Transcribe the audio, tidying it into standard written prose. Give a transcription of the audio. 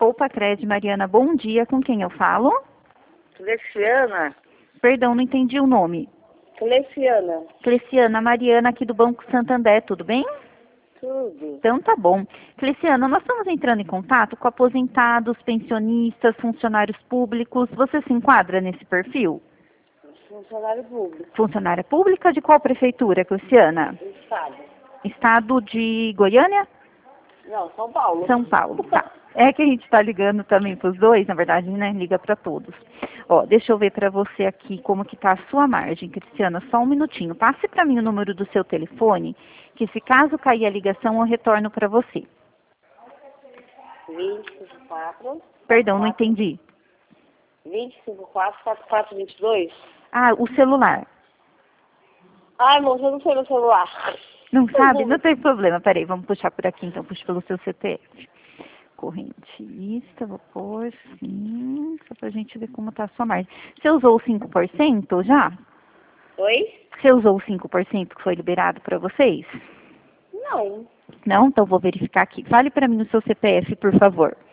Opa, Cred, Mariana, bom dia. Com quem eu falo? Cleciana. Perdão, não entendi o nome. Cleciana. Cleciana, Mariana aqui do Banco Santander, tudo bem? Tudo. Então tá bom. Cleciana, nós estamos entrando em contato com aposentados, pensionistas, funcionários públicos. Você se enquadra nesse perfil? Funcionário público. Funcionária pública de qual prefeitura, Cleciana? Estado. Estado de Goiânia? Não, São Paulo. São Paulo, tá. É que a gente está ligando também para os dois, na verdade, né? Liga para todos. Ó, deixa eu ver para você aqui como que tá a sua margem, Cristiana. Só um minutinho. Passe para mim o número do seu telefone, que se caso cair a ligação, eu retorno para você. 254. Perdão, não entendi. 254 4422. Ah, o celular. Ai, moça, eu não sei meu celular. Não sabe? Não tem problema. Peraí, vamos puxar por aqui, então. Puxa pelo seu CPF. Correntista, vou pôr, sim, só pra gente ver como tá a sua margem. Você usou o 5% já? Oi? Você usou o 5% que foi liberado para vocês? Não. Não? Então vou verificar aqui. Fale para mim o seu CPF, por favor.